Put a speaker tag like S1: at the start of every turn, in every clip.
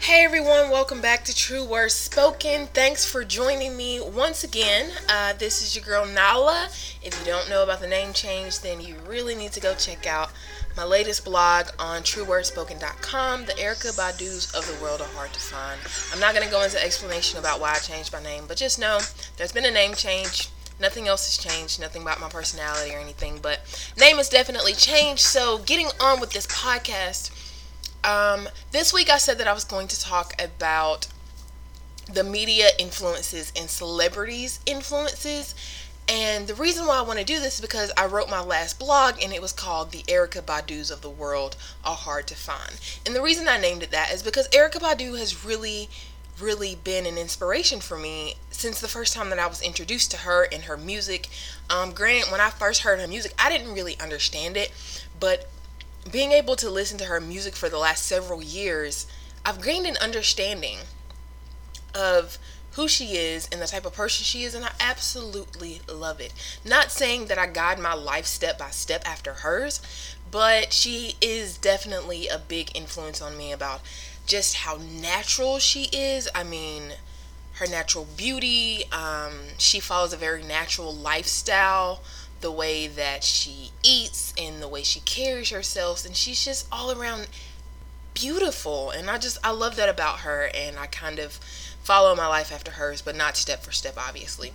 S1: Hey everyone, welcome back to True Words Spoken. Thanks for joining me once again. This is your girl Nala. If you don't know about the name change, then you really need to go check out my latest blog on truewordspoken.com. The Erykah Badu's of the world are hard to find. I'm not going to go into explanation about why I changed my name, but just know there's been a name change. Nothing else has changed, nothing about my personality or anything, but name has definitely changed. So getting on with this podcast. This week I said that I was going to talk about the media influences and celebrities influences. And the reason why I want to do this is because I wrote my last blog and it was called The Erykah Badu's of the World Are Hard to Find. And the reason I named it that is because Erykah Badu has really been an inspiration for me since the first time that I was introduced to her and her music. Granted, when I first heard her music, I didn't really understand it, but being able to listen to her music for the last several years, I've gained an understanding of who she is and the type of person she is, and I absolutely love it. Not saying that I guide my life step by step after hers, but she is definitely a big influence on me about just how natural she is. I mean, her natural beauty. She follows a very natural lifestyle, the way that she eats and the way she carries herself, and she's just all around beautiful. And I love that about her, and I kind of follow my life after hers, but not step for step, obviously.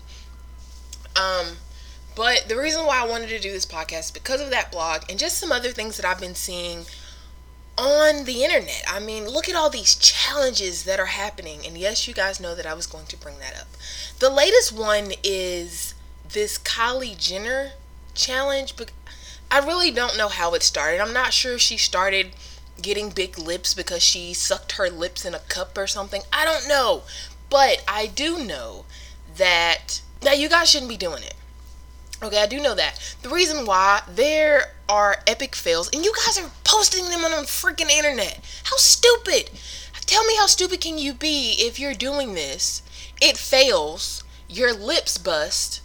S1: But the reason why I wanted to do this podcast is because of that blog and just some other things that I've been seeing on the internet. I mean, look at all these challenges that are happening, and yes, you guys know that I was going to bring that up. The latest one is this Kylie Jenner challenge, but I really don't know how it started. I'm not sure if she started getting big lips because she sucked her lips in a cup or something. I don't know, but I do know that you guys shouldn't be doing it. Okay, I do know that. The reason why, there are epic fails, and you guys are posting them on the freaking internet. How stupid! Tell me, how stupid can you be if you're doing this? It fails, your lips bust,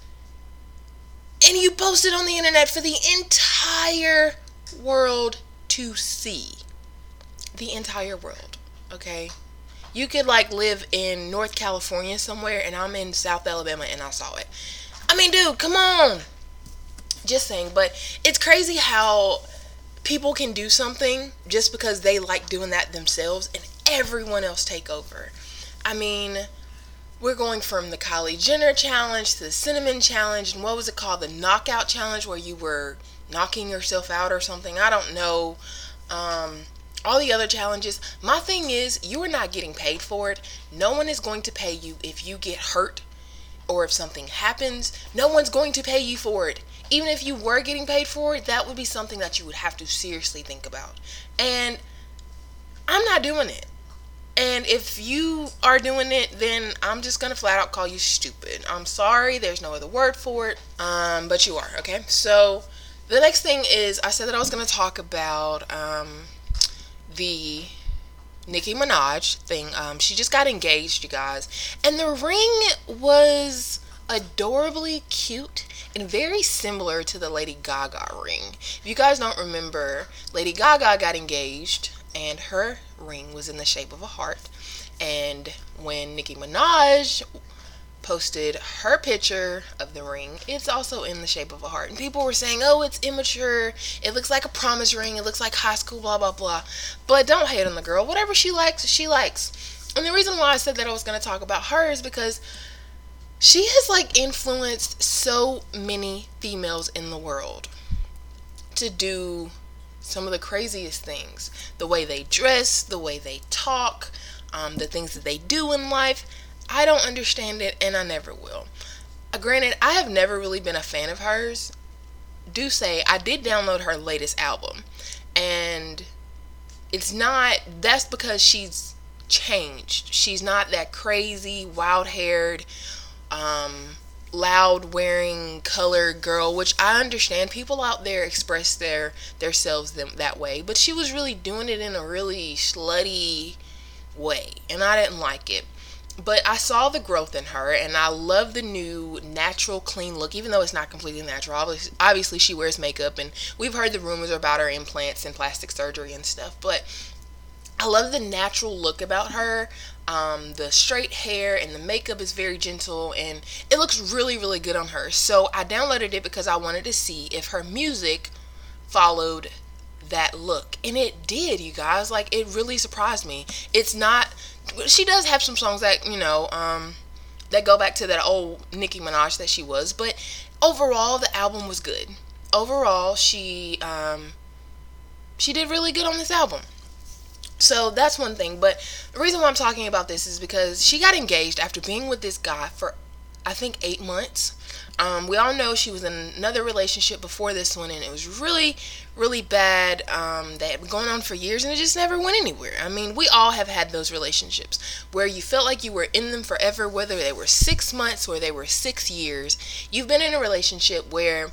S1: and you post it on the internet for the entire world to see. The entire world, okay? You could live in North California somewhere, and I'm in South Alabama and I saw it. I mean, dude, come on. Just saying, but it's crazy how people can do something just because they like doing that themselves and everyone else take over. I mean, we're going from the Kylie Jenner challenge to the cinnamon challenge, and what was it called? The knockout challenge, where you were knocking yourself out or something. I don't know. All the other challenges. My thing is, you are not getting paid for it. No one is going to pay you if you get hurt or if something happens. No one's going to pay you for it. Even if you were getting paid for it, that would be something that you would have to seriously think about. And I'm not doing it. And if you are doing it, then I'm just going to flat out call you stupid. I'm sorry, there's no other word for it. But you are, okay? So the next thing is, I said that I was going to talk about the Nicki Minaj thing. She just got engaged, you guys. And the ring was adorably cute and very similar to the Lady Gaga ring. If you guys don't remember, Lady Gaga got engaged and her ring was in the shape of a heart. And when Nicki Minaj posted her picture of the ring, it's also in the shape of a heart. And people were saying, oh, it's immature, it looks like a promise ring, it looks like high school, blah blah blah. But don't hate on the girl. Whatever she likes, she likes. And the reason why I said that I was going to talk about her is because she has influenced so many females in the world to do some of the craziest things. The way they dress, the way they talk, the things that they do in life. I don't understand it, and I never will. Granted, I have never really been a fan of hers. Do say I did download her latest album, and that's because she's changed. She's not that crazy, wild-haired, loud wearing colored girl, which I understand. People out there express their selves that way, but she was really doing it in a really slutty way, and I didn't like it. But I saw the growth in her, and I love the new natural clean look, even though it's not completely natural. Obviously she wears makeup, and we've heard the rumors about her implants and plastic surgery and stuff, but I love the natural look about her. The straight hair and the makeup is very gentle, and it looks really, really good on her. So I downloaded it because I wanted to see if her music followed that look, and it did, you guys. Like, it really surprised me. It's not, she does have some songs that, that go back to that old Nicki Minaj that she was, but overall the album was good. Overall, she did really good on this album. So that's one thing. But the reason why I'm talking about this is because she got engaged after being with this guy for, I think, 8 months. We all know she was in another relationship before this one, and it was really, really bad. They had been going on for years, and it just never went anywhere. I mean, we all have had those relationships where you felt like you were in them forever, whether they were 6 months or they were 6 years. You've been in a relationship where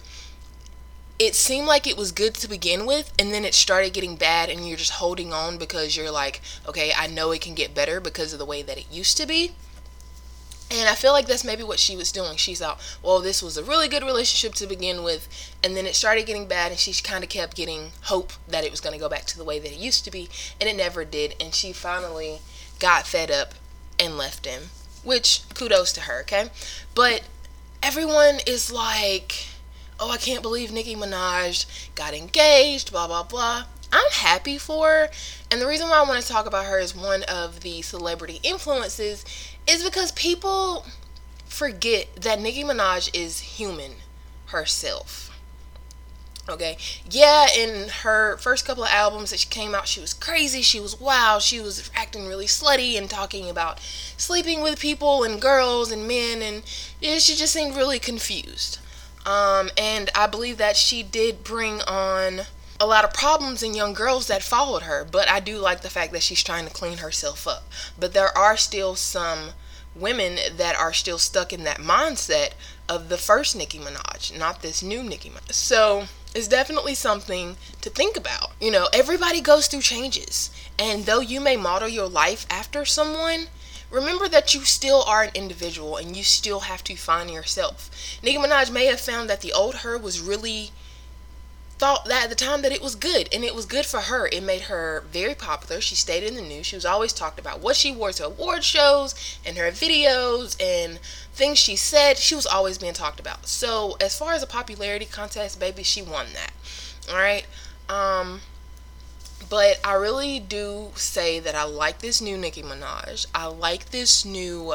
S1: it seemed like it was good to begin with, and then it started getting bad, and you're just holding on because you're like, okay, I know it can get better because of the way that it used to be. And I feel like that's maybe what she was doing. She thought, well, this was a really good relationship to begin with, and then it started getting bad, and she kind of kept getting hope that it was going to go back to the way that it used to be, and it never did. And she finally got fed up and left him, which kudos to her, okay? But everyone is like, oh, I can't believe Nicki Minaj got engaged, blah, blah, blah. I'm happy for her. And the reason why I want to talk about her as one of the celebrity influences is because people forget that Nicki Minaj is human herself. Okay, yeah, in her first couple of albums that she came out, she was crazy, she was wild, she was acting really slutty and talking about sleeping with people and girls and men, and she just seemed really confused. And I believe that she did bring on a lot of problems in young girls that followed her, but I do like the fact that she's trying to clean herself up. But there are still some women that are still stuck in that mindset of the first Nicki Minaj, not this new Nicki Minaj. So it's definitely something to think about. Everybody goes through changes, and though you may model your life after someone, remember that you still are an individual, and you still have to find yourself. Nicki Minaj may have found that the old her was really, thought that at the time that it was good, and it was good for her. It made her very popular. She stayed in the news. She was always talked about. What she wore to award shows and her videos and things she said, she was always being talked about. So as far as a popularity contest, baby, she won that. All right. But I really do say that I like this new Nicki Minaj. I like this new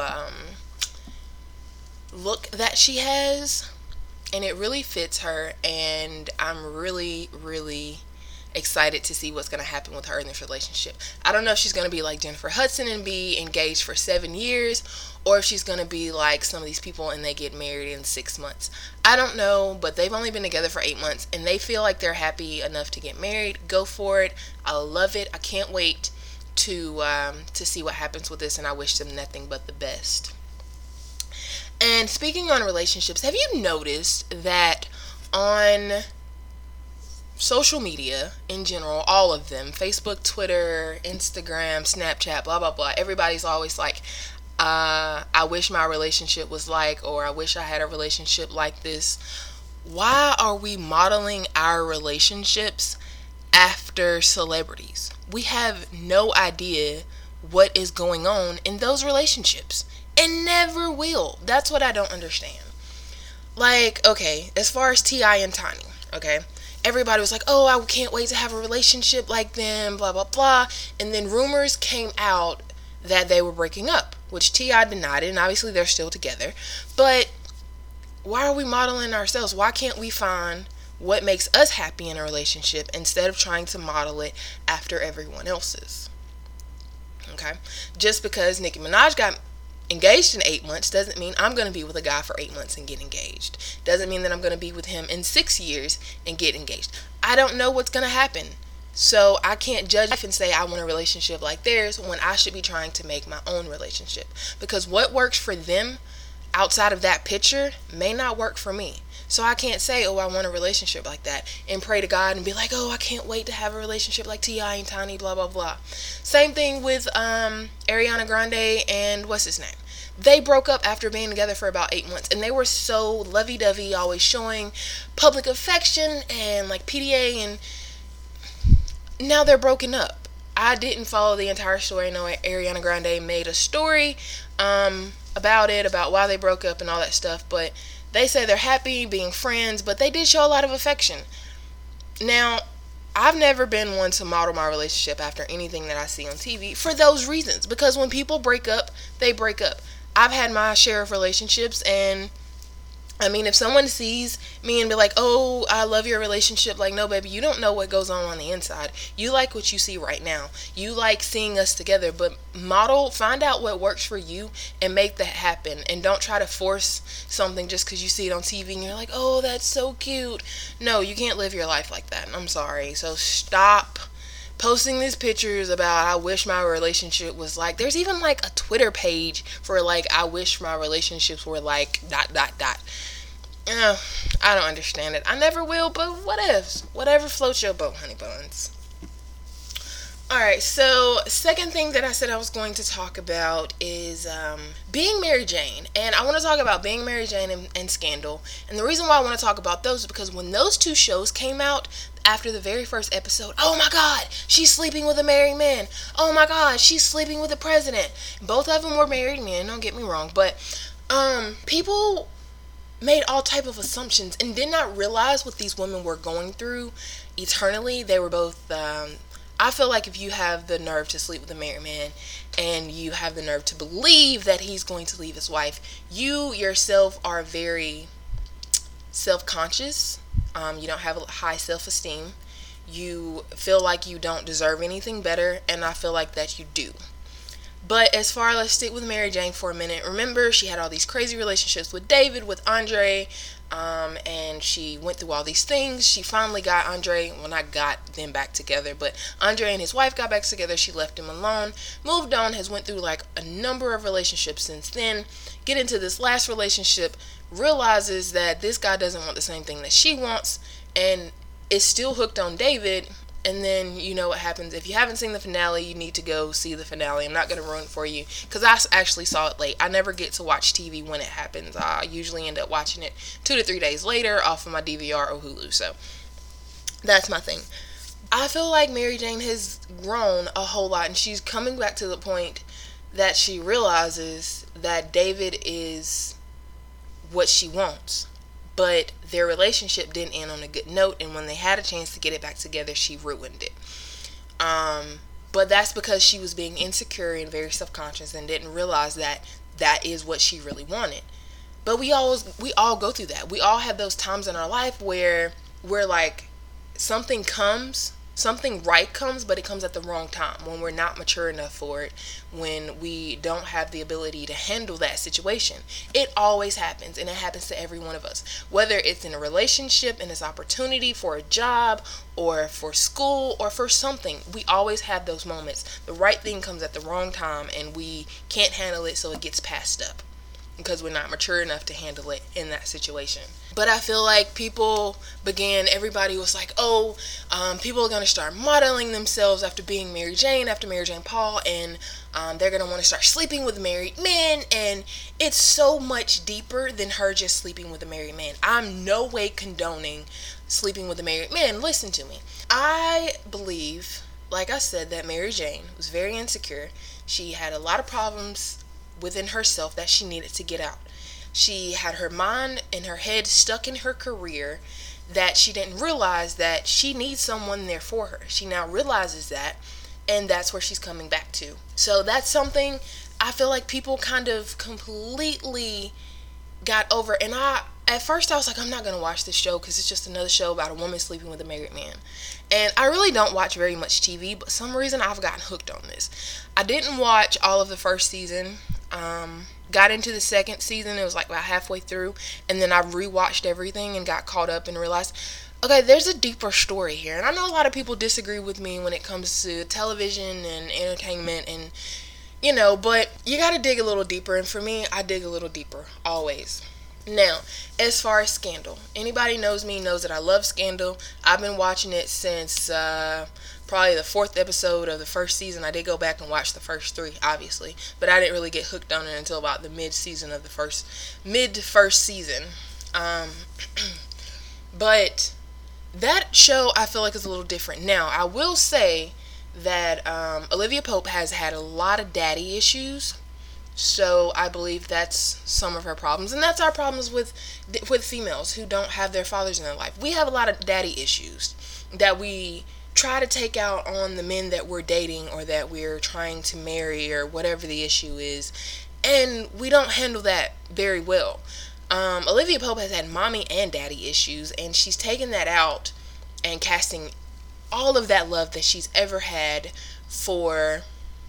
S1: look that she has, and it really fits her, and I'm really, really excited to see what's going to happen with her in this relationship. I don't know if she's going to be like Jennifer Hudson and be engaged for 7 years, or if she's going to be like some of these people and they get married in 6 months. I don't know, but they've only been together for 8 months, and they feel like they're happy enough to get married. Go for it. I love it. I can't wait to see what happens with this, and I wish them nothing but the best. And speaking on relationships, have you noticed that on social media in general, all of them, Facebook, Twitter, Instagram, Snapchat, blah, blah, blah, everybody's always like, I wish my relationship was like, or I wish I had a relationship like this. Why are we modeling our relationships after celebrities? We have no idea what is going on in those relationships, and never will. That's what I don't understand. Like, okay, as far as T.I. and Tiny, okay, everybody was like, oh, I can't wait to have a relationship like them, blah, blah, blah. And then rumors came out that they were breaking up, which T.I. denied it, and obviously they're still together. But why are we modeling ourselves? Why can't we find what makes us happy in a relationship instead of trying to model it after everyone else's? Okay, just because Nicki Minaj got engaged in 8 months doesn't mean I'm going to be with a guy for 8 months and get engaged. Doesn't mean that I'm going to be with him in 6 years and get engaged. I don't know what's going to happen. So I can't judge and say I want a relationship like theirs when I should be trying to make my own relationship. Because what works for them outside of that picture may not work for me. So I can't say, oh, I want a relationship like that and pray to God and be like, oh, I can't wait to have a relationship like T.I. and Tiny, blah, blah, blah. Same thing with Ariana Grande and what's his name? They broke up after being together for about 8 months, and they were so lovey-dovey, always showing public affection and like PDA, and now they're broken up. I didn't follow the entire story. I know Ariana Grande made a story about why they broke up and all that stuff, but they say they're happy being friends, but they did show a lot of affection. Now, I've never been one to model my relationship after anything that I see on TV for those reasons, because when people break up, they break up. I've had my share of relationships, and I mean, if someone sees me and be like, oh, I love your relationship, like, no, baby, you don't know what goes on the inside. You like what you see right now. You like seeing us together, but find out what works for you and make that happen. And don't try to force something just because you see it on TV and you're like, oh, that's so cute. No, you can't live your life like that. I'm sorry. So stop posting these pictures about I wish my relationship was like. There's even like a Twitter page for like I wish my relationships were like ... I don't understand it. I never will, but whatever floats your boat, honey buns. Alright, so second thing that I said I was going to talk about is Being Mary Jane. And I want to talk about Being Mary Jane and Scandal. And the reason why I want to talk about those is because when those two shows came out, after the very first episode, oh my god, she's sleeping with a married man. Oh my god, she's sleeping with the president. Both of them were married men, don't get me wrong. But people made all type of assumptions and did not realize what these women were going through eternally. They were both I feel like if you have the nerve to sleep with a married man and you have the nerve to believe that he's going to leave his wife, you yourself are very self-conscious. You don't have a high self-esteem. You feel like you don't deserve anything better, and I feel like that you do. But as far as, let's stick with Mary Jane for a minute. Remember, she had all these crazy relationships with David, with Andre, and she went through all these things. She finally got Andre, well, not got them back together, but Andre and his wife got back together. She left him alone, moved on, has went through like a number of relationships since then. Get into this last relationship, realizes that this guy doesn't want the same thing that she wants, and is still hooked on David. And then you know what happens. If you haven't seen the finale, you need to go see the finale. I'm not going to ruin it for you because I actually saw it late. I never get to watch TV when it happens. I usually end up watching it 2 to 3 days later off of my DVR or Hulu. So that's my thing. I feel like Mary Jane has grown a whole lot, and she's coming back to the point that she realizes that David is what she wants. But their relationship didn't end on a good note, and when they had a chance to get it back together, she ruined it. But that's because she was being insecure and very self-conscious and didn't realize that that is what she really wanted. But we all go through that. We all have those times in our life where we're like, something right comes, but it comes at the wrong time, when we're not mature enough for it, when we don't have the ability to handle that situation. It always happens, and it happens to every one of us, whether it's in a relationship, in this opportunity, for a job, or for school, or for something. We always have those moments. The right thing comes at the wrong time, and we can't handle it, so it gets passed up because we're not mature enough to handle it in that situation. But I feel like everybody was like, people are going to start modeling themselves after being Mary Jane, after Mary Jane Paul, and they're going to want to start sleeping with married men, and it's so much deeper than her just sleeping with a married man. I'm no way condoning sleeping with a married man. Listen to me. I believe, like I said, that Mary Jane was very insecure. She had a lot of problems within herself that she needed to get out. She had her mind and her head stuck in her career, that she didn't realize that she needs someone there for her. She now realizes that, and that's where she's coming back to. So that's something I feel like people kind of completely got over. And at first I was like, I'm not going to watch this show because it's just another show about a woman sleeping with a married man. And I really don't watch very much TV, but for some reason I've gotten hooked on this. I didn't watch all of the first season. Got into the second season, it was like about halfway through, and then I rewatched everything and got caught up and realized, okay, there's a deeper story here. And I know a lot of people disagree with me when it comes to television and entertainment, and but you gotta dig a little deeper, and for me, I dig a little deeper, always. Now, as far as Scandal, anybody knows me knows that I love Scandal. I've been watching it since probably the 4th episode of the first season. I did go back and watch the first 3, obviously, but I didn't really get hooked on it until about the mid first season. But that show I feel like is a little different. Now, I will say that Olivia Pope has had a lot of daddy issues. So I believe that's some of her problems, and that's our problems with females who don't have their fathers in their life. We have a lot of daddy issues that we try to take out on the men that we're dating or that we're trying to marry or whatever the issue is, and we don't handle that very well. Olivia Pope has had mommy and daddy issues, and she's taken that out and casting all of that love that she's ever had for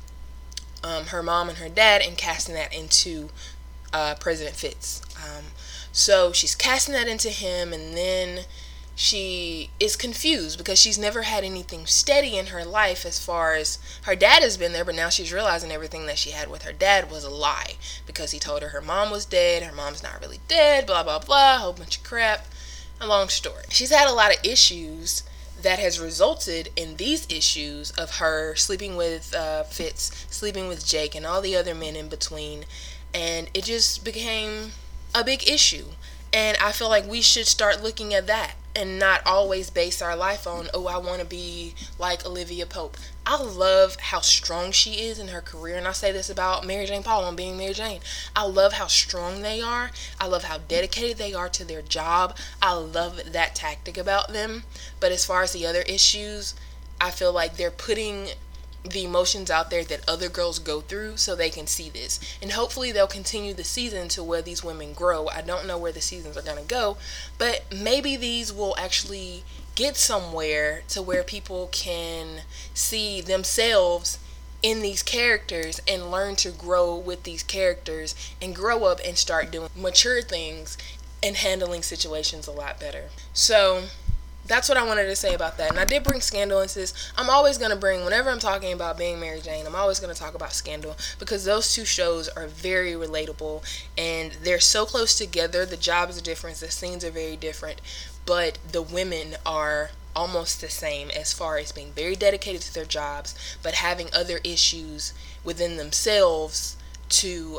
S1: her mom and her dad and casting that into President Fitz. So she's casting that into him, and then she is confused because she's never had anything steady in her life as far as her dad has been there, but now she's realizing everything that she had with her dad was a lie because he told her mom was dead, her mom's not really dead, blah blah blah, a whole bunch of crap. A long story. She's had a lot of issues that has resulted in these issues of her sleeping with Fitz, sleeping with Jake, and all the other men in between. And it just became a big issue. And I feel like we should start looking at that and not always base our life on, oh, I want to be like Olivia Pope. I love how strong she is in her career, and I say this about Mary Jane Paul on Being Mary Jane. I love how strong they are. I love how dedicated they are to their job. I love that tactic about them. But as far as the other issues, I feel like they're putting the emotions out there that other girls go through so they can see this. And hopefully they'll continue the season to where these women grow. I don't know where the seasons are going to go, but maybe these will actually get somewhere to where people can see themselves in these characters and learn to grow with these characters and grow up and start doing mature things and handling situations a lot better. So that's what I wanted to say about that. And I did bring Scandal into this. I'm always going to bring, whenever I'm talking about Being Mary Jane, I'm always going to talk about Scandal because those two shows are very relatable and they're so close together. The jobs are different, the scenes are very different, but the women are almost the same as far as being very dedicated to their jobs, but having other issues within themselves to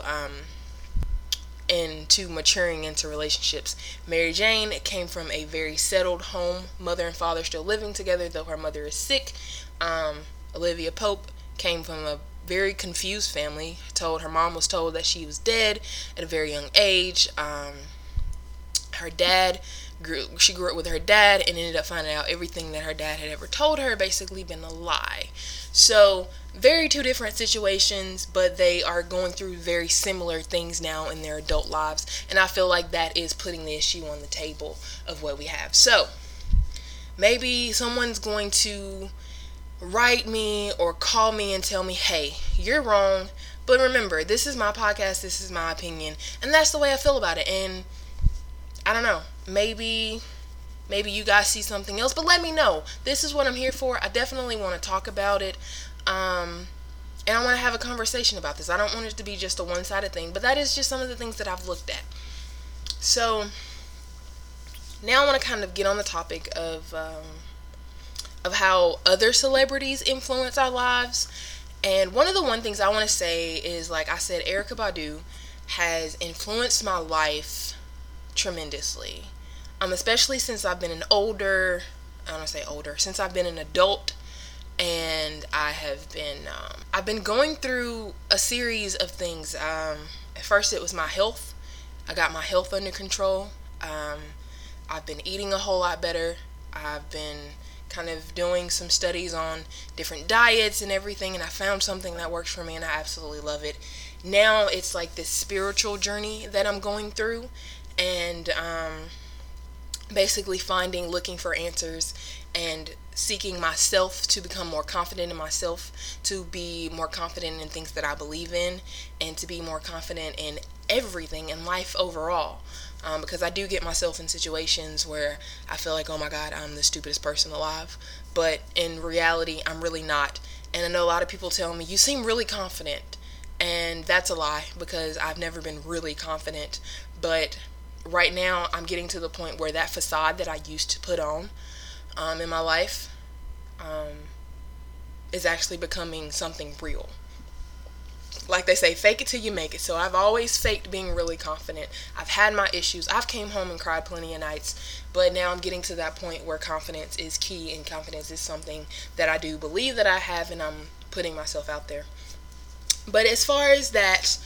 S1: maturing into relationships. Mary Jane came from a very settled home, mother and father still living together, though her mother is sick. Olivia Pope came from a very confused family. Her mom was told that she was dead at a very young age. She grew up with her dad and ended up finding out everything that her dad had ever told her basically been a lie. So very two different situations, but they are going through very similar things now in their adult lives, and I feel like that is putting the issue on the table of what we have. So maybe someone's going to write me or call me and tell me, hey, you're wrong, but remember, this is my podcast, this is my opinion, and that's the way I feel about it. And I don't know, maybe you guys see something else, but let me know. This is what I'm here for. I definitely want to talk about it. And I want to have a conversation about this. I don't want it to be just a one-sided thing, but that is just some of the things that I've looked at. So now I want to kind of get on the topic of how other celebrities influence our lives. And one of the things I want to say is, like I said, Erykah Badu has influenced my life tremendously. Especially since I've been since I've been an adult, and I've been going through a series of things. At first it was my health. I got my health under control. I've been eating a whole lot better. I've been kind of doing some studies on different diets and everything, and I found something that works for me and I absolutely love it. Now it's like this spiritual journey that I'm going through, and basically looking for answers and seeking myself to become more confident in myself, to be more confident in things that I believe in, and to be more confident in everything in life overall. Because I do get myself in situations where I feel like, oh my God, I'm the stupidest person alive. But in reality, I'm really not. And I know a lot of people tell me, you seem really confident. And that's a lie, because I've never been really confident. But right now, I'm getting to the point where that facade that I used to put on in my life is actually becoming something real. like they say, fake it till you make it. So I've always faked being really confident. I've had my issues. I've came home and cried plenty of nights, but now I'm getting to that point where confidence is key, and confidence is something that I do believe that I have, and I'm putting myself out there. But as far as that,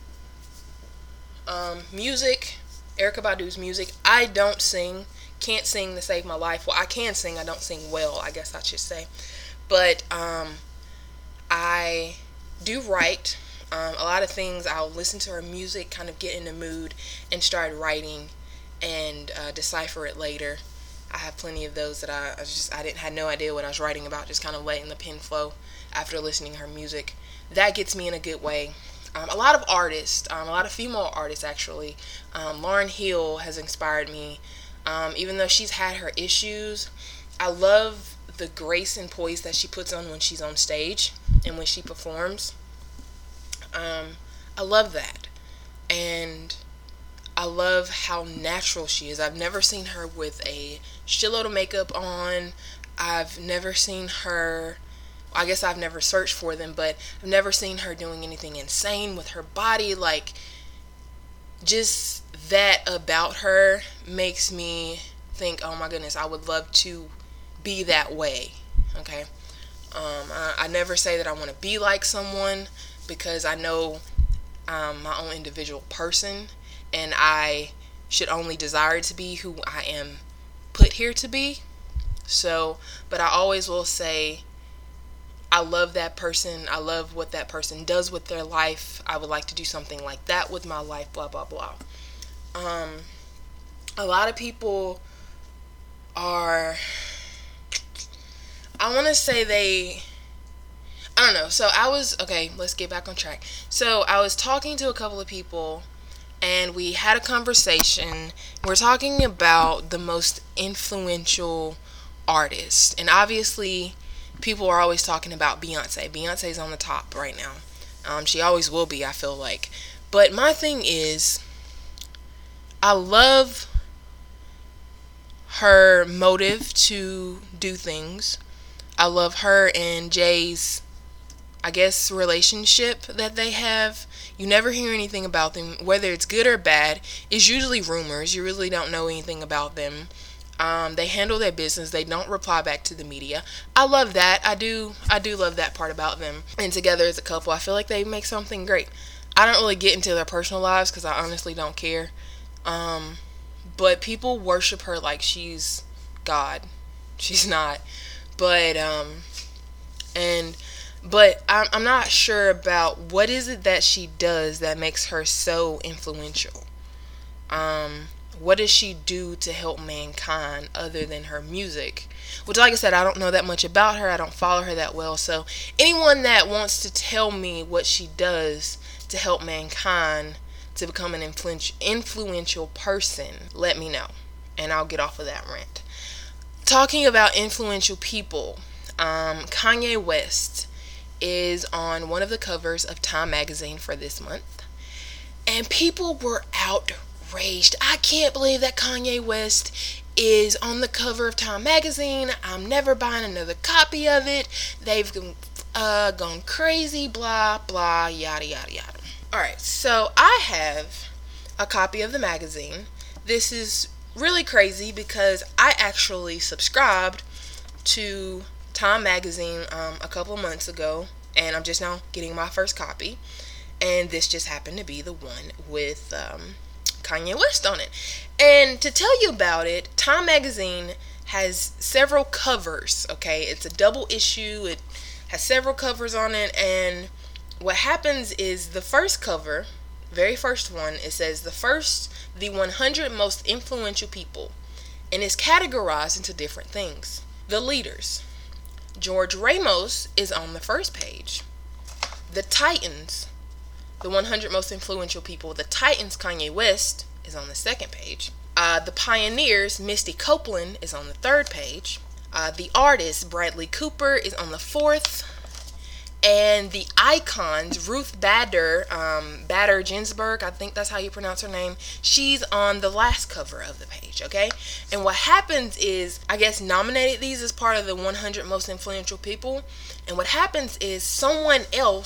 S1: music, Erykah Badu's music, I don't sing, can't sing to save my life. Well, I can sing, I don't sing well, I guess I should say. But I do write. A lot of things, I'll listen to her music, kind of get in the mood, and start writing, and decipher it later. I have plenty of those that I had no idea what I was writing about, just kind of letting the pen flow after listening to her music. That gets me in a good way. A lot of artists, a lot of female artists actually. Lauryn Hill has inspired me. Even though she's had her issues, I love the grace and poise that she puts on when she's on stage and when she performs. I love that. And I love how natural she is. I've never seen her with a shitload of makeup on. I've never seen her, I guess I've never searched for them, but I've never seen her doing anything insane with her body. Like, just that about her makes me think, oh my goodness, I would love to be that way. Okay. I never say that I want to be like someone, because I know I'm my own individual person, and I should only desire to be who I am put here to be. So, but I always will say, I love that person. I love what that person does with their life. I would like to do something like that with my life, blah, blah, blah. A lot of people are, I want to say I don't know. So okay, let's get back on track. So I was talking to a couple of people, and we had a conversation. We're talking about the most influential artist. And obviously, people are always talking about Beyonce. Beyonce's on the top right now. She always will be, I feel like. But my thing is, I love her motive to do things. I love her and Jay's, I guess, relationship that they have. You never hear anything about them, whether it's good or bad. It's usually rumors. You really don't know anything about them. They handle their business. They don't reply back to the media. I love that. I do love that part about them. And together as a couple, I feel like they make something great. I don't really get into their personal lives because I honestly don't care. But people worship her like she's God. She's not. But I'm not sure about what is it that she does that makes her so influential. What does she do to help mankind other than her music? Which, like I said, I don't know that much about her. I don't follow her that well. So anyone that wants to tell me what she does to help mankind to become an influential person, let me know, and I'll get off of that rant. Talking about influential people, Kanye West is on one of the covers of Time magazine for this month, and people were outraged. I can't believe that Kanye West is on the cover of Time magazine. I'm never buying another copy of it. They've gone crazy, blah blah, yada yada yada. Alright, so I have a copy of the magazine. This is really crazy because I actually subscribed to Time magazine a couple months ago, and I'm just now getting my first copy, and this just happened to be the one with Kanye West on it. And to tell you about it, Time magazine has several covers. Okay, it's a double issue. It has several covers on it, and what happens is the first cover, very first one, it says the 100 most influential people, and it's categorized into different things. The leaders, George Ramos, is on the first page. The Titans, the 100 most influential people, the Titans, Kanye West, is on the second page. The Pioneers, Misty Copeland, is on the third page. The Artists, Bradley Cooper, is on the fourth. And the Icons, Ruth Bader Ginsburg, I think that's how you pronounce her name, she's on the last cover of the page, okay? And what happens is, I guess, nominated these as part of the 100 most influential people. And what happens is someone else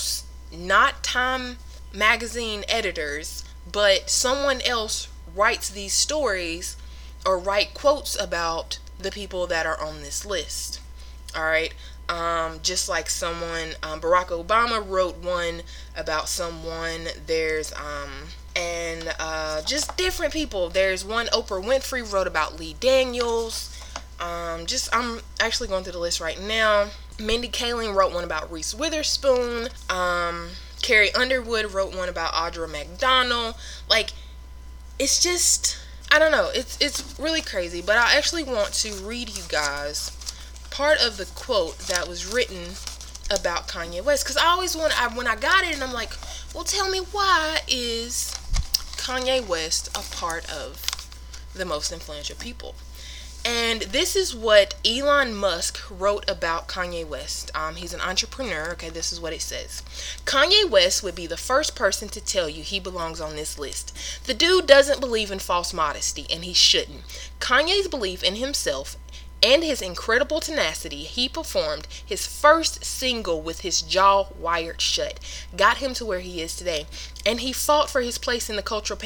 S1: not Time magazine editors, but someone else writes these stories or write quotes about the people that are on this list. All right. Just like someone, Barack Obama wrote one about someone. There's and just different people. There's one, Oprah Winfrey wrote about Lee Daniels. I'm actually going through the list right now. Mindy Kaling wrote one about Reese Witherspoon. Carrie Underwood wrote one about Audra McDonald. Like, it's just, I don't know. It's really crazy. But I actually want to read you guys part of the quote that was written about Kanye West, because I always when I got it, and I'm like, well, tell me, why is Kanye West a part of the most influential people? And this is what Elon Musk wrote about Kanye West. He's an entrepreneur. Okay, this is what it says. Kanye West would be the first person to tell you he belongs on this list. The dude doesn't believe in false modesty, and he shouldn't. Kanye's belief in himself and his incredible tenacity, he performed his first single with his jaw wired shut, got him to where he is today, and he fought for his place in the cultural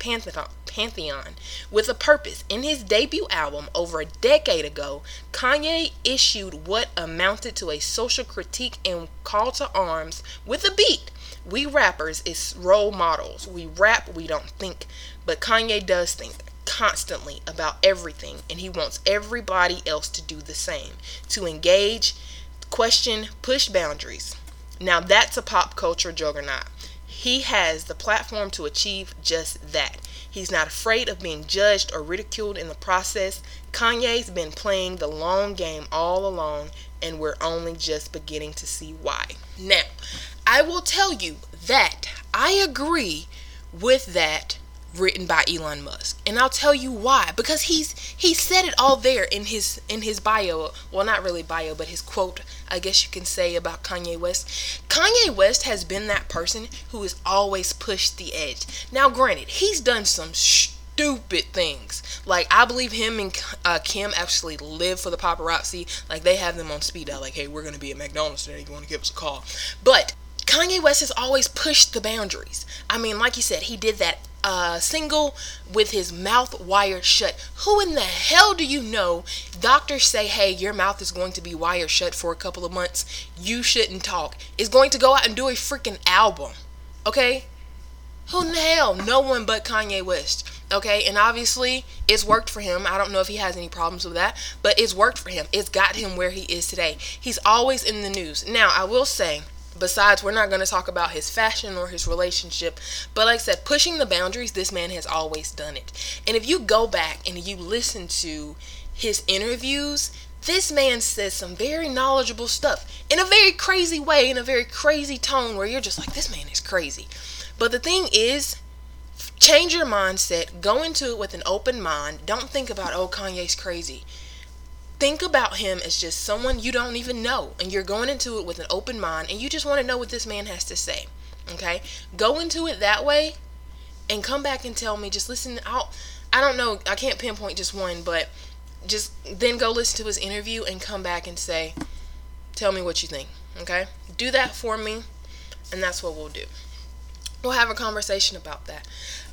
S1: pantheon with a purpose. In his debut album over a decade ago, Kanye issued what amounted to a social critique and call to arms with a beat. We rappers is role models. We rap, we don't think, but Kanye does think constantly about everything, and he wants everybody else to do the same, to engage, question, push boundaries. Now that's a pop culture juggernaut. He has the platform to achieve just that. He's not afraid of being judged or ridiculed in the process. Kanye's been playing the long game all along, and we're only just beginning to see why. Now, I will tell you that I agree with that written by Elon Musk, and I'll tell you why. Because he said it all there in his bio. Well, not really bio, but his quote, I guess you can say, about Kanye West. Kanye West has been that person who has always pushed the edge. Now, granted, he's done some stupid things. Like, I believe him and Kim actually live for the paparazzi. Like, they have them on speed dial. Like, hey, we're gonna be at McDonald's today. You want to give us a call? But Kanye West has always pushed the boundaries. I mean, like you said, he did that single with his mouth wired shut. Who in the hell do you know? Doctors say, hey, your mouth is going to be wired shut for a couple of months. You shouldn't talk. Is going to go out and do a freaking album. Okay? Who in the hell? No one but Kanye West. Okay? And obviously, it's worked for him. I don't know if he has any problems with that, but it's worked for him. It's got him where he is today. He's always in the news. Now, I will say, besides, we're not going to talk about his fashion or his relationship, but like I said, pushing the boundaries, this man has always done it. And if you go back and you listen to his interviews, this man says some very knowledgeable stuff in a very crazy way, in a very crazy tone, where you're just like, this man is crazy. But the thing is, change your mindset, go into it with an open mind. Don't think about, oh, Kanye's crazy. Think about him as just someone you don't even know, and you're going into it with an open mind, and you just want to know what this man has to say. Okay? Go into it that way, and come back and tell me, just listen. I don't know, I can't pinpoint just one, but just then go listen to his interview and come back and say, tell me what you think. Okay? Do that for me, and that's what we'll do. We'll have a conversation about that.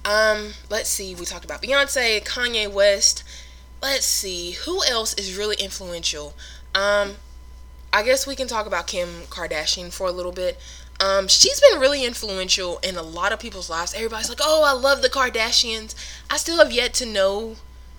S1: Let's see, we talked about Beyonce, Kanye West. Let's see, who else is really influential? I guess we can talk about Kim Kardashian for a little bit. She's been really influential in a lot of people's lives. Everybody's like, oh, I love the Kardashians. I still have yet to know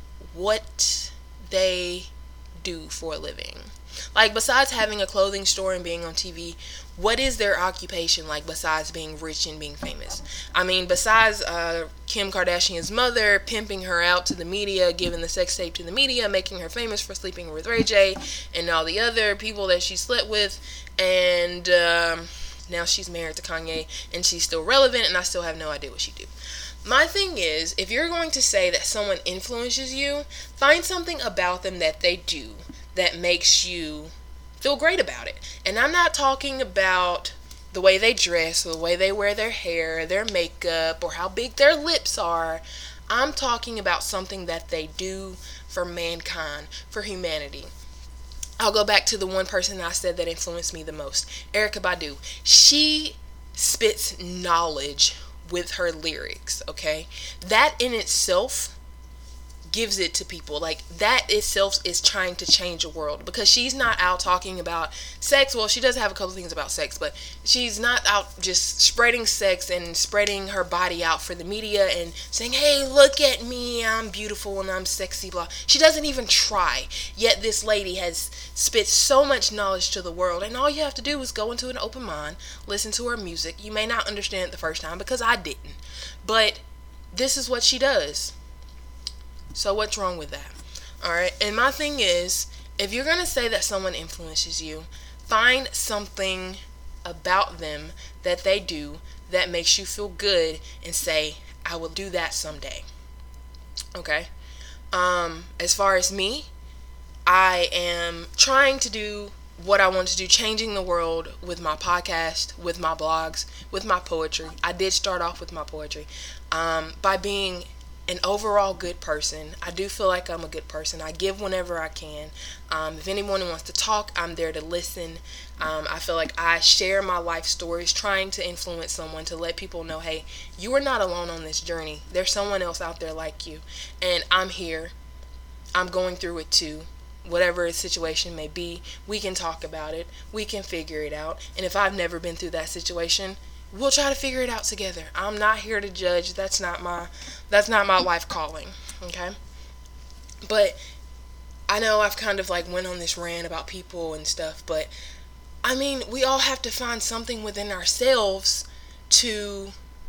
S1: what they do for a living. Like, besides having a clothing store and being on TV, what is their occupation like besides being rich and being famous? I mean, besides Kim Kardashian's mother pimping her out to the media, giving the sex tape to the media, making her famous for sleeping with Ray J and all the other people that she slept with, and now she's married to Kanye, and she's still relevant, and I still have no idea what she do. My thing is, if you're going to say that someone influences you, find something about them that they do that makes you feel great about it. And I'm not talking about the way they dress or the way they wear their hair, their makeup, or how big their lips are. I'm talking about something that they do for mankind, for humanity. I'll go back to the one person I said that influenced me the most, Erykah Badu. She spits knowledge with her lyrics, okay? That in itself gives it to people. Like, that itself is trying to change the world, because she's not out talking about sex. Well, she does have a couple things about sex, but she's not out just spreading sex and spreading her body out for the media and saying, hey, look at me, I'm beautiful and I'm sexy, blah. She doesn't even try. Yet this lady has spit so much knowledge to the world, and all you have to do is go into an open mind, listen to her music. You may not understand it the first time, because I didn't, but this is what she does. So what's wrong with that? Alright, and my thing is, if you're going to say that someone influences you, find something about them that they do that makes you feel good and say, I will do that someday. Okay? As far as me, I am trying to do what I want to do, changing the world with my podcast, with my blogs, with my poetry. I did start off with my poetry. By being an overall good person. I do feel like I'm a good person. I give whenever I can. If anyone wants to talk, I'm there to listen. I feel like I share my life stories, trying to influence someone, to let people know, hey, you are not alone on this journey. There's someone else out there like you, and I'm here. I'm going through it too. Whatever the situation may be, we can talk about it. We can figure it out. And if I've never been through that situation, we'll try to figure it out together. I'm not here to judge. That's not my life calling, okay? But I know I've kind of like went on this rant about people and stuff, but I mean, we all have to find something within ourselves to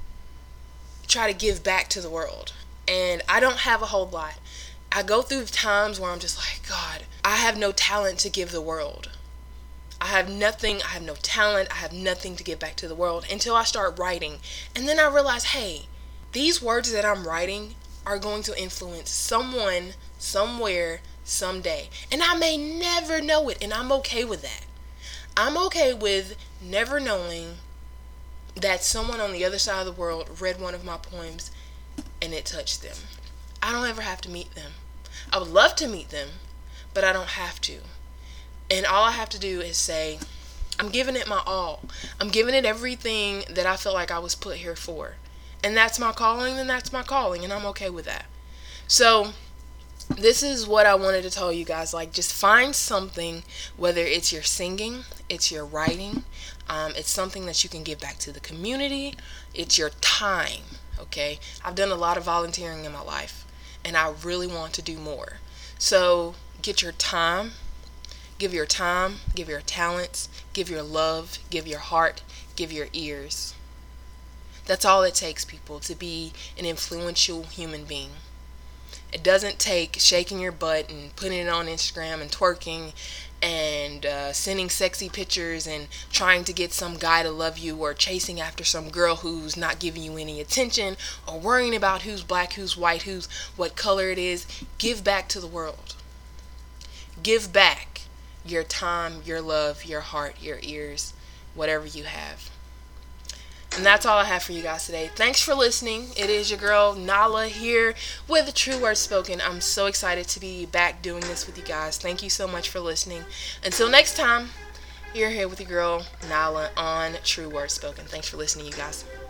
S1: try to give back to the world. And I don't have a whole lot. I go through times where I'm just like, God, I have no talent to give the world. I have nothing, I have no talent, I have nothing to give back to the world, until I start writing. And then I realize, hey, these words that I'm writing are going to influence someone, somewhere, someday. And I may never know it, and I'm okay with that. I'm okay with never knowing that someone on the other side of the world read one of my poems and it touched them. I don't ever have to meet them. I would love to meet them, but I don't have to. And all I have to do is say, I'm giving it my all. I'm giving it everything that I feel like I was put here for. And that's my calling, and that's my calling, and I'm okay with that. So this is what I wanted to tell you guys. Like, just find something, whether it's your singing, it's your writing, it's something that you can give back to the community, it's your time, okay? I've done a lot of volunteering in my life, and I really want to do more. So get your time. Give your time, give your talents, give your love, give your heart, give your ears. That's all it takes, people, to be an influential human being. It doesn't take shaking your butt and putting it on Instagram and twerking and sending sexy pictures and trying to get some guy to love you, or chasing after some girl who's not giving you any attention, or worrying about who's black, who's white, who's what color it is. Give back to the world. Give back your time, your love, your heart, your ears, whatever you have. And that's all I have for you guys today. Thanks for listening. It is your girl Nala here with the True Words Spoken. I'm so excited to be back doing this with you guys. Thank you so much for listening. Until next time, you're here with your girl Nala on True Words Spoken. Thanks for listening, you guys.